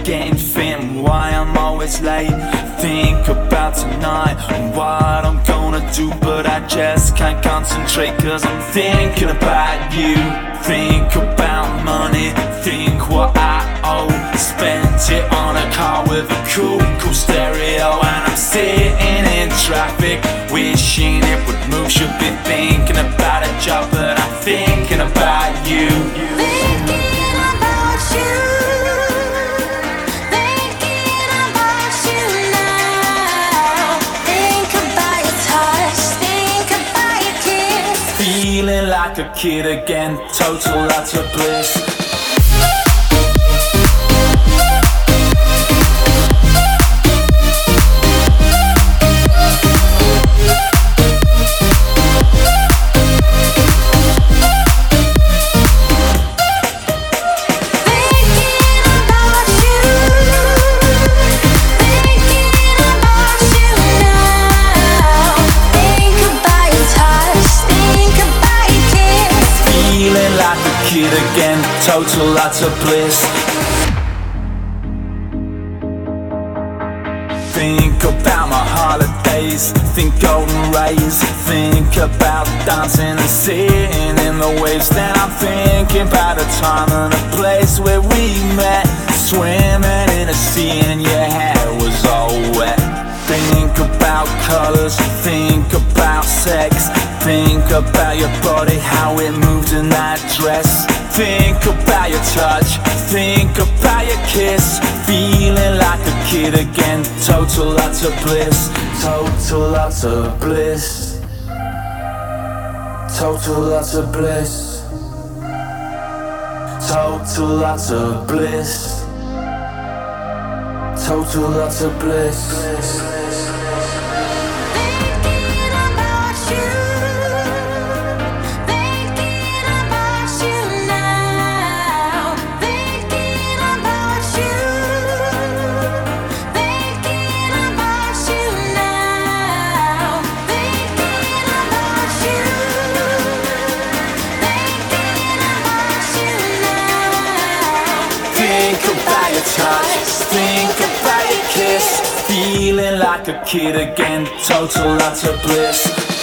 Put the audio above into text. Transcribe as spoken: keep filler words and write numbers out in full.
getting fit and why I'm always late. Think about tonight and what I'm gonna do, but I just can't concentrate cause I'm thinking about you. Think about money, think what I owe. Spent it on a car with a cool, cool stereo. And I'm sitting in traffic, wishing it would move. Should be thinking about a job, but I'm thinking about you. Thinking about you, thinking about you now. Think about your touch, think about your kiss. Feeling like a kid again, total utter bliss. Kid again, total utter bliss. Think about my holidays, think golden rays. Think about dancing and sitting in the waves. Then I'm thinking about a time and a place where we met, swimming in a sea and your hair was all wet. Think about colors, think about sex. Think about your body, how it moved in that dress. Think about your touch, think about your kiss. Feeling like a kid again, total utter bliss. Total utter bliss. Total utter bliss. Total utter bliss. Total utter bliss. Touch, think about your kiss. Feeling like a kid again, total utter bliss.